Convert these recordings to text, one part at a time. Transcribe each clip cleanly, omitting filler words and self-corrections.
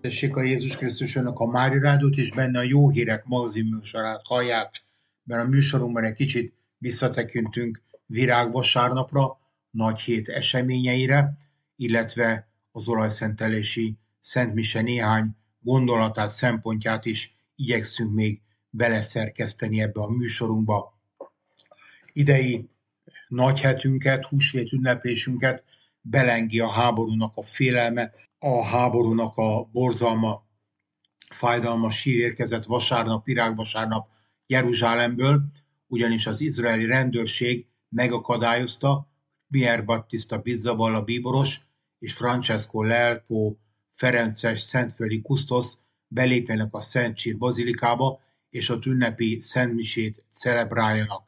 Tessék a Jézus Krisztusnak a Mária Rádiót, és benne a Jó Hírek magazin műsorát hallják, mert a műsorunkban egy kicsit visszatekintünk virágvasárnapra, nagy hét eseményeire, illetve az olajszentelési szentmise néhány gondolatát, szempontját is igyekszünk még beleszerkeszteni ebbe a műsorunkba. Idei nagyhetünket, húsvét ünneplésünket belengi a háborúnak a félelme, a háborúnak a borzalma, fájdalmas hír érkezett vasárnap, virágvasárnap Jeruzsálemből, ugyanis az izraeli rendőrség megakadályozta Pier Battista Pizzaballa bíboros és Francesco Lelpo Ferences szentföldi kusztosz belépjenek a Szent Sír bazilikába, és ott ünnepi szentmisét celebráljanak.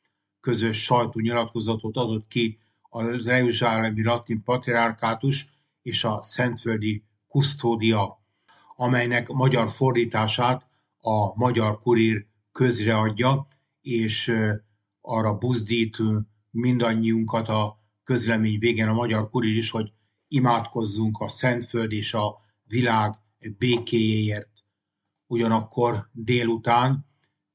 Közös sajtónyilatkozatot adott ki a jeruzsálemi latin patriárkátus és a szentföldi kusztódia, amelynek magyar fordítását a Magyar Kurír közreadja, és arra buzdít mindannyiunkat a közlemény végén a Magyar Kurír is, hogy imádkozzunk a Szentföld és a világ békéjéért. Ugyanakkor délután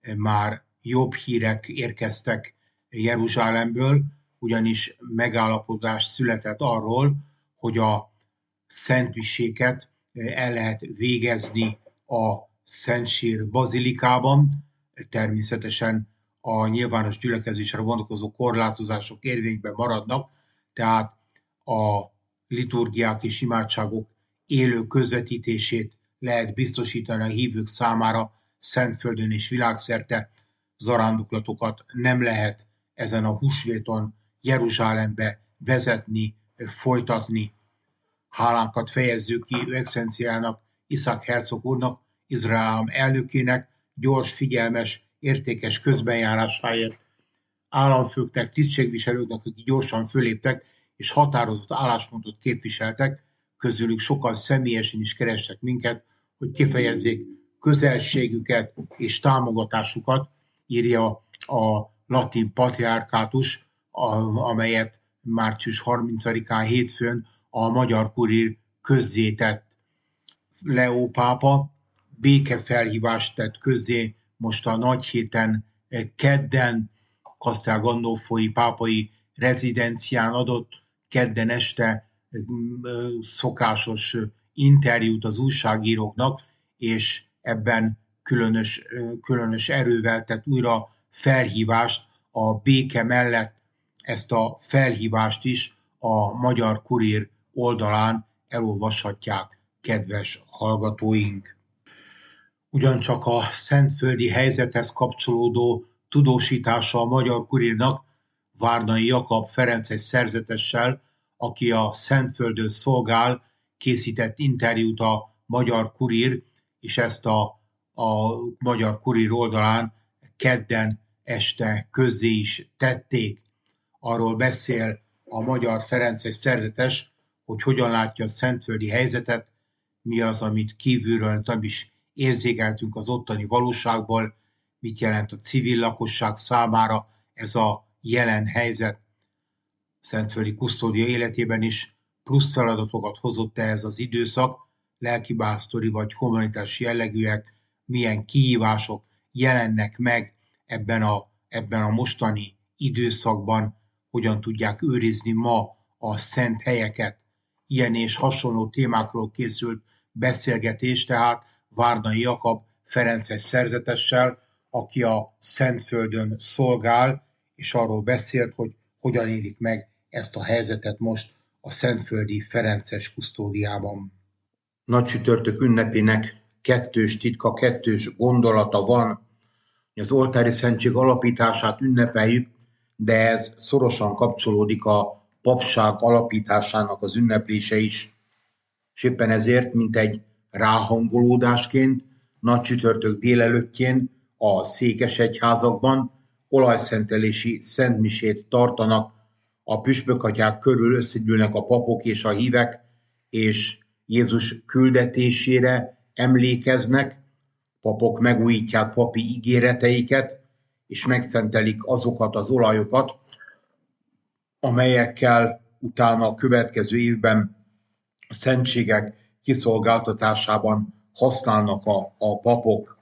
már jobb hírek érkeztek Jeruzsálemből, ugyanis megállapodás született arról, hogy a szentmiséket el lehet végezni a Szent Sír bazilikában. Természetesen a nyilvános gyülekezésre vonatkozó korlátozások érvényben maradnak, tehát a liturgiák és imádságok élő közvetítését lehet biztosítani a hívők számára Szentföldön és világszerte. Zarándoklatokat nem lehet ezen a húsvéton Jeruzsálembe vezetni, folytatni. Hálánkat fejezzük ki ő excellenciának, Iszák hercog úrnak, Izrael állam elnökének gyors, figyelmes, értékes közbenjárásáért. Államfőknek, tisztségviselőknek, akik gyorsan föléptek és határozott álláspontot képviseltek, közülük sokan személyesen is kerestek minket, hogy kifejezzék közelségüket és támogatásukat, írja a latin patriárkátus, amelyet március 30-án hétfőn a Magyar Kurír közzétett. Leó pápa békefelhívást tett közzé most a nagy héten kedden Castel Gandolfoi pápai rezidencián adott kedden este szokásos interjút az újságíróknak, és ebben különös erővel tett újra felhívást a béke mellett. Ezt a felhívást is a Magyar Kurír oldalán elolvashatják, kedves hallgatóink. Ugyancsak a szentföldi helyzethez kapcsolódó tudósítása a Magyar Kurírnak Várnai Jakab ferences szerzetessel, aki a Szentföldön szolgál, készített interjút a Magyar Kurír, és ezt a Magyar Kurír oldalán kedden este közzé is tették. Arról beszél a magyar ferences szerzetes, hogy hogyan látja a szentföldi helyzetet, mi az, amit kívülről nem is érzékeltünk az ottani valóságból, mit jelent a civil lakosság számára ez a jelen helyzet. Szentföldi kusztódia életében is plusz feladatokat hozott ez az időszak, lelkipásztori vagy humanitás jellegűek, milyen kihívások jelennek meg ebben a mostani időszakban, hogyan tudják őrizni ma a szent helyeket. Ilyen és hasonló témákról készült beszélgetés, tehát Várnai Jakab ferences szerzetessel, aki a Szentföldön szolgál, és arról beszélt, hogy hogyan élik meg ezt a helyzetet most a szentföldi ferences kusztódiában. Nagycsütörtök ünnepének kettős titka, kettős gondolata van. Az oltári szentség alapítását ünnepeljük, de ez szorosan kapcsolódik a papság alapításának az ünneplése is. És éppen ezért, mint egy ráhangolódásként, nagycsütörtök délelőttjén a székesegyházakban olajszentelési szentmisét tartanak, a püspökatyák körül összegyűlnek a papok és a hívek, és Jézus küldetésére emlékeznek, papok megújítják papi ígéreteiket, és megszentelik azokat az olajokat, amelyekkel utána a következő évben a szentségek kiszolgáltatásában használnak a papok.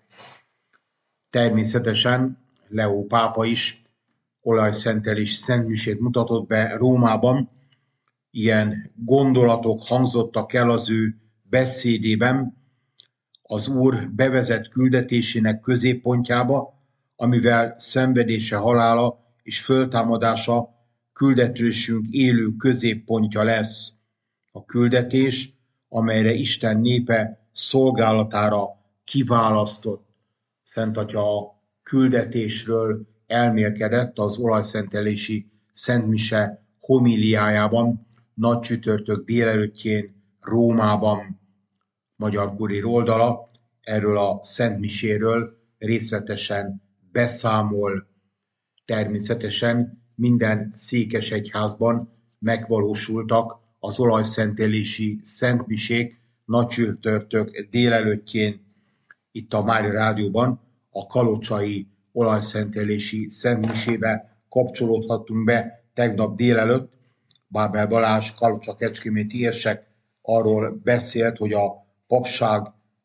Természetesen Leó pápa is olajszentelés szentmisét mutatott be Rómában. Ilyen gondolatok hangzottak el az ő beszédében, az Úr bevezet küldetésének középpontjába, amivel szenvedése, halála és föltámadása küldetésünk élő középpontja lesz. A küldetés, amelyre Isten népe szolgálatára kiválasztott. Szent Atya a küldetésről elmélkedett az olajszentelési szentmise homíliájában, nagy csütörtök délelőttjén Rómában. Magyar Kurír oldala erről a szentmiséről részletesen beszámol. Természetesen minden székesegyházban megvalósultak az olajszentelési szentmisék nagy csütörtök délelőttjén. Itt a Mária Rádióban a kalocsai olajszentelési szentmisébe kapcsolódhattunk be tegnap délelőtt. Bábel Balázs, kalocsa-kecskeméti érsek arról beszélt, hogy a papság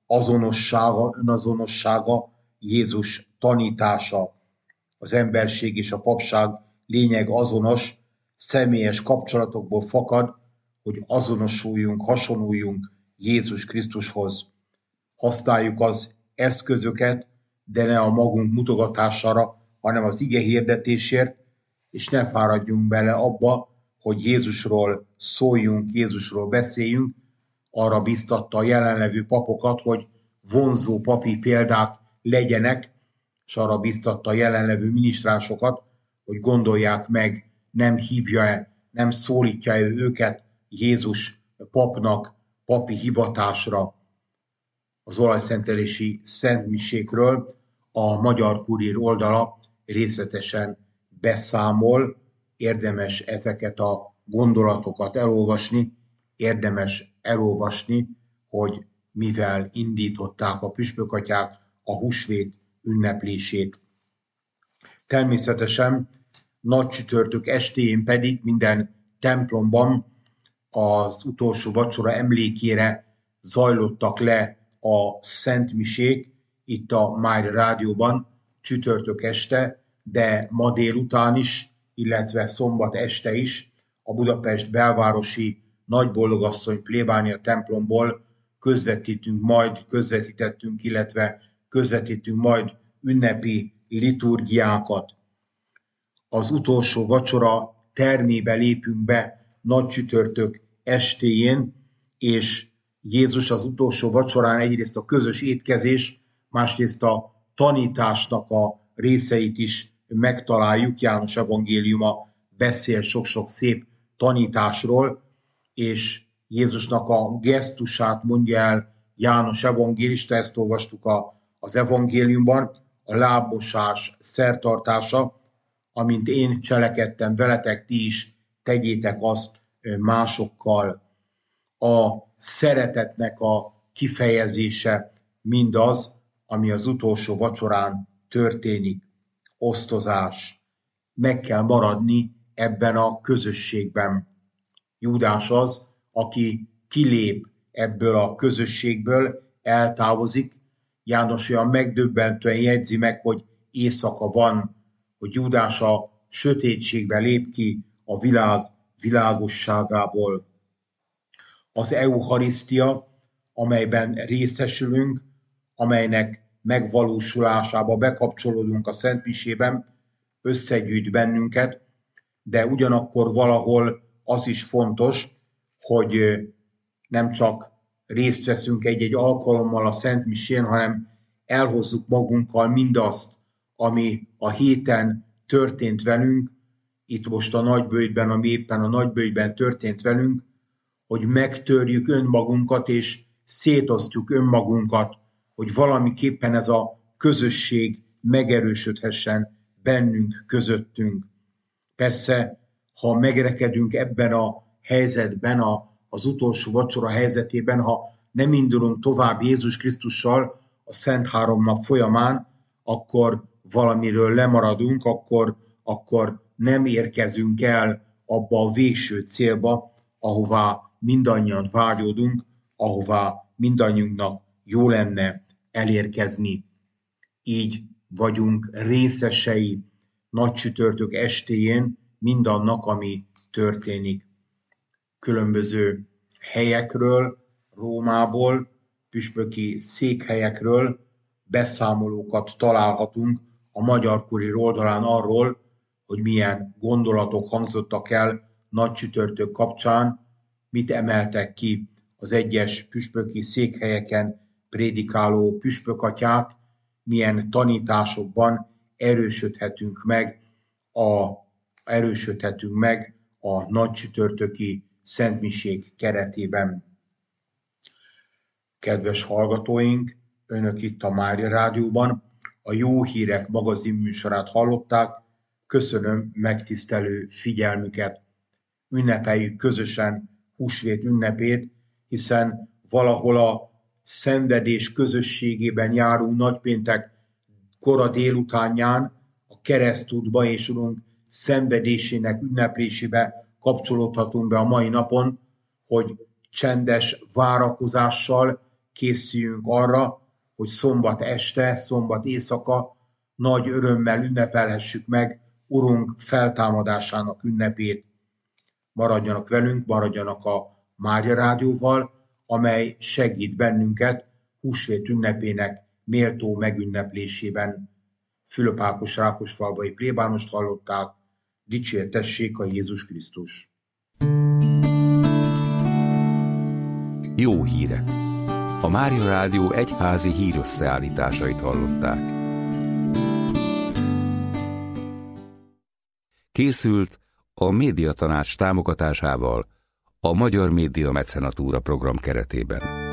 önazonossága Jézus tanítása. Az emberség és a papság lényeg azonos, személyes kapcsolatokból fakad, hogy azonosuljunk, hasonluljunk Jézus Krisztushoz. Használjuk az eszközöket, de ne a magunk mutogatására, hanem az ige hirdetésért, és ne fáradjunk bele abba, hogy Jézusról szóljunk, Jézusról beszéljünk. Arra biztatta a jelenlevő papokat, hogy vonzó papi példák legyenek, és arra biztatta a jelenlevő minisztránsokat, hogy gondolják meg, nem hívja-e, nem szólítja-e őket Jézus papnak, papi hivatásra. Az olajszentelési szentmisékről a Magyar Kurír oldala részletesen beszámol, érdemes ezeket a gondolatokat elolvasni, hogy mivel indították a püspökatyák a húsvét ünneplését. Természetesen nagy csütörtök estéjén pedig minden templomban az utolsó vacsora emlékére zajlottak le a szentmisék, itt a Mária Rádióban csütörtök este, de ma délután is, illetve szombat este is a Budapest belvárosi Nagyboldogasszony plébánia templomból közvetítünk majd ünnepi liturgiákat. Az utolsó vacsora termébe lépünk be nagy csütörtök estéjén, és Jézus az utolsó vacsorán egyrészt a közös étkezés, másrészt a tanításnak a részeit is megtaláljuk. János evangéliuma beszél sok-sok szép tanításról, és Jézusnak a gesztusát mondja el János evangélista, ezt olvastuk az evangéliumban, a lábmosás szertartása, amint én cselekedtem veletek, ti is tegyétek azt másokkal. A szeretetnek a kifejezése mindaz, ami az utolsó vacsorán történik. Osztozás. Meg kell maradni ebben a közösségben. Júdás az, aki kilép ebből a közösségből, eltávozik. János olyan megdöbbentően jegyzi meg, hogy éjszaka van, hogy Júdás a sötétségbe lép ki a világ világosságából. Az eucharisztia, amelyben részesülünk, amelynek megvalósulásába bekapcsolódunk a szentmisében, összegyűjt bennünket, de ugyanakkor valahol az is fontos, hogy nem csak részt veszünk egy-egy alkalommal a szentmisén, hanem elhozzuk magunkkal mindazt, ami a héten történt velünk, itt most a Nagyböjtben, ami éppen a Nagyböjtben történt velünk, hogy megtörjük önmagunkat és szétosztjuk önmagunkat, hogy valamiképpen ez a közösség megerősödhessen bennünk, közöttünk. Persze, ha megrekedünk ebben a helyzetben, az utolsó vacsora helyzetében, ha nem indulunk tovább Jézus Krisztussal a Szent Három nap folyamán, akkor valamiről lemaradunk, akkor nem érkezünk el abba a végső célba, ahová mindannyian vágyódunk, ahová mindannyiunknak jó lenne elérkezni. Így vagyunk részesei nagycsütörtök estéjén mindannak, ami történik. Különböző helyekről, Rómából, püspöki székhelyekről beszámolókat találhatunk a Magyar Kurír oldalán arról, hogy milyen gondolatok hangzottak el nagycsütörtök kapcsán, mit emeltek ki az egyes püspöki székhelyeken prédikáló püspökatyák, milyen tanításokban erősödhetünk meg a nagycsütörtöki szentmisék keretében. Kedves hallgatóink, önök itt a Mária Rádióban a Jó Hírek magazin műsorát hallották. Köszönöm megtisztelő figyelmüket. Ünnepeljük közösen húsvét ünnepét, hiszen valahol a szenvedés közösségében járunk nagypéntek kora délutánján a keresztútba és Urunk szenvedésének ünneplésébe kapcsolódhatunk be a mai napon, hogy csendes várakozással készüljünk arra, hogy szombat este, szombat éjszaka nagy örömmel ünnepelhessük meg Urunk feltámadásának ünnepét. Maradjanak velünk, maradjanak a Mária Rádióval, amely segít bennünket húsvét ünnepének méltó megünneplésében. Fülöp Ákos Rákosfalvai plébánost hallották, dicsértessék a Jézus Krisztus! Jó hírek! A Mária Rádió egyházi hírösszeállításait hallották. Készült a Médiatanács támogatásával a Magyar Média Mecenatúra program keretében.